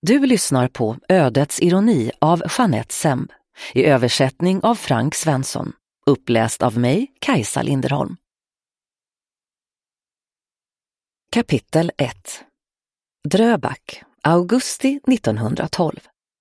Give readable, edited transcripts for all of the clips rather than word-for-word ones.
Du lyssnar på Ödets ironi av Jeanette Semb i översättning av Frank Svensson, uppläst av mig, Kajsa Linderholm. Kapitel 1. Dröback, augusti 1912.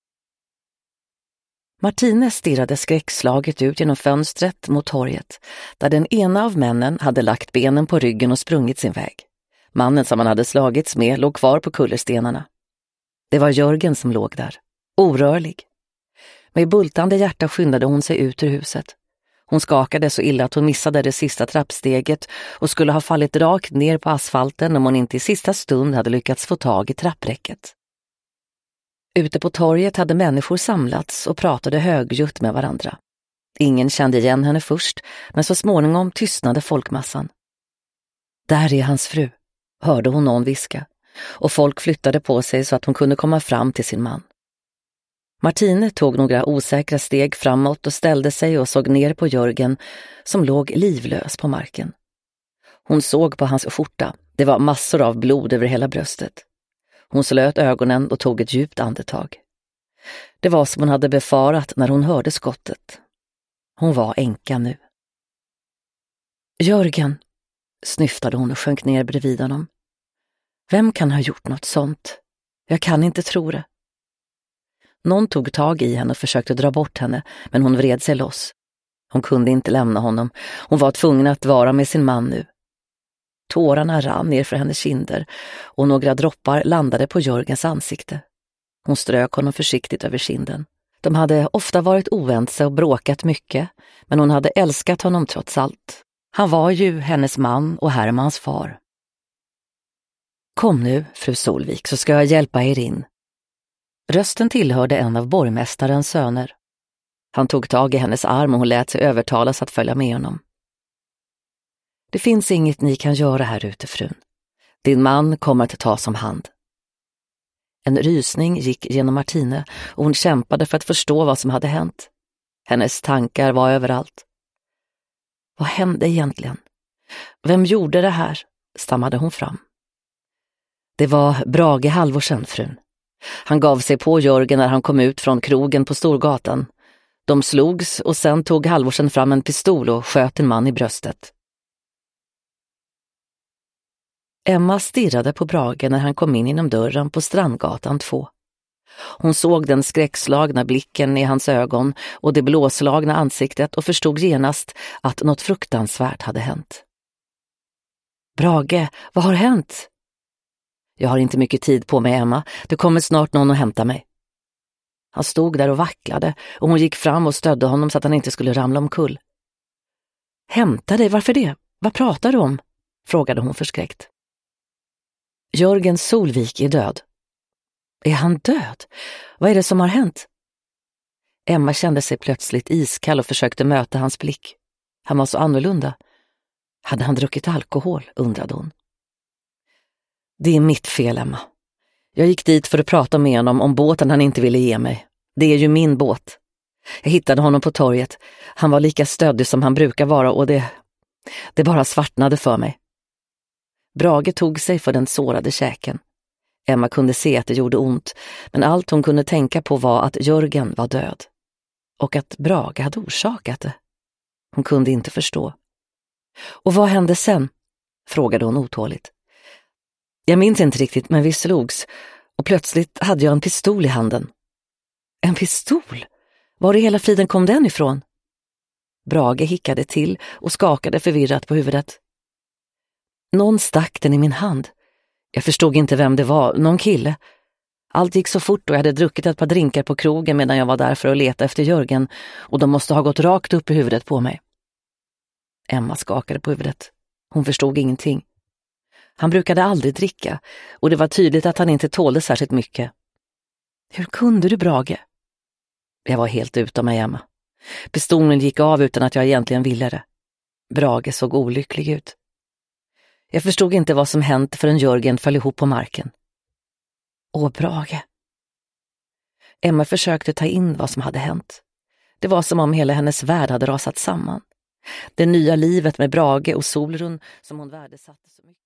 Martine stirrade skräckslaget ut genom fönstret mot torget, där den ena av männen hade lagt benen på ryggen och sprungit sin väg. Mannen som han hade slagits med låg kvar på kullerstenarna. Det var Jörgen som låg där, orörlig. Med bultande hjärta skyndade hon sig ut ur huset. Hon skakade så illa att hon missade det sista trappsteget och skulle ha fallit rakt ner på asfalten om hon inte i sista stund hade lyckats få tag i trappräcket. Ute på torget hade människor samlats och pratade högljutt med varandra. Ingen kände igen henne först, men så småningom tystnade folkmassan. Där är hans fru, hörde hon någon viska, och folk flyttade på sig så att hon kunde komma fram till sin man. Martine tog några osäkra steg framåt och ställde sig och såg ner på Jörgen som låg livlös på marken. Hon såg på hans skjorta, det var massor av blod över hela bröstet. Hon slöt ögonen och tog ett djupt andetag. Det var som hon hade befarat när hon hörde skottet. Hon var änka nu. Jörgen, snyftade hon och sjönk ner bredvid honom. Vem kan ha gjort något sånt? Jag kan inte tro det. Någon tog tag i henne och försökte dra bort henne, men hon vred sig loss. Hon kunde inte lämna honom. Hon var tvungen att vara med sin man nu. Tårarna rann ner för hennes kinder och några droppar landade på Jörgens ansikte. Hon strök honom försiktigt över kinden. De hade ofta varit oense och bråkat mycket, men hon hade älskat honom trots allt. Han var ju hennes man och Hermans far. Kom nu, fru Solvik, så ska jag hjälpa er in. Rösten tillhörde en av borgmästarens söner. Han tog tag i hennes arm och hon lät sig övertalas att följa med honom. Det finns inget ni kan göra här ute, frun. Din man kommer att ta som hand. En rysning gick genom Martine och hon kämpade för att förstå vad som hade hänt. Hennes tankar var överallt. Vad hände egentligen? Vem gjorde det här? Stammade hon fram. Det var Brage Halvorsen, frun. Han gav sig på Jörgen när han kom ut från krogen på Storgatan. De slogs och sen tog Halvorsen fram en pistol och sköt en man i bröstet. Emma stirrade på Brage när han kom in genom dörren på Strandgatan 2. Hon såg den skräckslagna blicken i hans ögon och det blåslagna ansiktet och förstod genast att något fruktansvärt hade hänt. Brage, vad har hänt? Jag har inte mycket tid på mig, Emma. Det kommer snart någon att hämta mig. Han stod där och vacklade och hon gick fram och stödde honom så att han inte skulle ramla omkull. Hämta dig, varför det? Vad pratar du om? Frågade hon förskräckt. Jörgen Solvik är död. Är han död? Vad är det som har hänt? Emma kände sig plötsligt iskall och försökte möta hans blick. Han var så annorlunda. Hade han druckit alkohol, undrade hon. Det är mitt fel, Emma. Jag gick dit för att prata med honom om båten han inte ville ge mig. Det är ju min båt. Jag hittade honom på torget. Han var lika stöddig som han brukar vara och det bara svartnade för mig. Brage tog sig för den sårade käken. Emma kunde se att det gjorde ont, men allt hon kunde tänka på var att Jörgen var död. Och att Brage hade orsakat det. Hon kunde inte förstå. Och vad hände sen? Frågade hon otåligt. Jag minns inte riktigt, men vi slogs och plötsligt hade jag en pistol i handen. En pistol? Var i hela friden kom den ifrån? Brage hickade till och skakade förvirrat på huvudet. Någon stack den i min hand. Jag förstod inte vem det var, någon kille. Allt gick så fort och jag hade druckit ett par drinkar på krogen medan jag var där för att leta efter Jörgen och de måste ha gått rakt upp i huvudet på mig. Emma skakade på huvudet. Hon förstod ingenting. Han brukade aldrig dricka och det var tydligt att han inte tålde särskilt mycket. Hur kunde du, Brage? Jag var helt utom mig, Emma. Pistolen gick av utan att jag egentligen ville det. Brage såg olycklig ut. Jag förstod inte vad som hänt förrän Jörgen föll ihop på marken. Åh, Brage. Emma försökte ta in vad som hade hänt. Det var som om hela hennes värld hade rasat samman. Det nya livet med Brage och Solrun som hon värdesatte så mycket.